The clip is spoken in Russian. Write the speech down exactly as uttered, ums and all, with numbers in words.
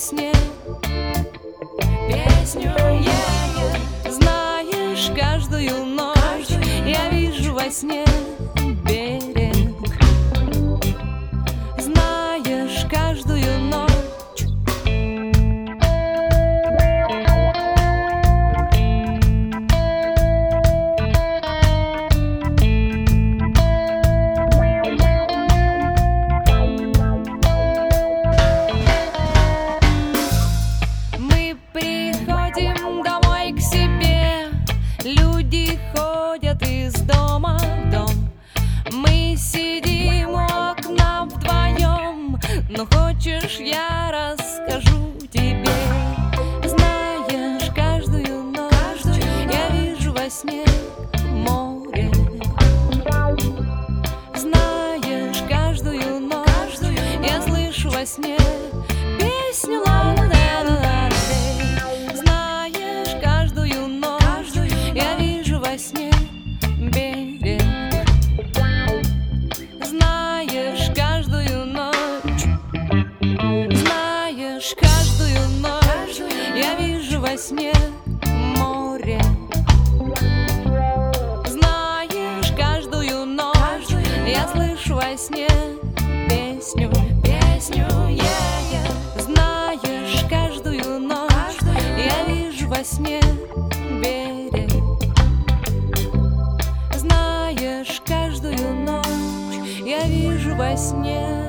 сне песню я, знаешь, каждую ночь я вижу во сне берег. Знаешь, каждую ночь люди ходят из дома в дом. Мы сидим у окна вдвоем. Но хочешь, я расскажу тебе? Знаешь, каждую ночь я вижу во сне море. Знаешь, каждую ночь я слышу во сне песню ла-ла-ла-ла-ла. Во сне берег. Знаешь, каждую ночь, знаешь, каждую ночь я вижу во сне море. Знаешь, каждую ночь я слышу во сне песню, песню я, я. Знаешь, каждую ночь я вижу во сне берег. Знаешь, каждую ночь я вижу во сне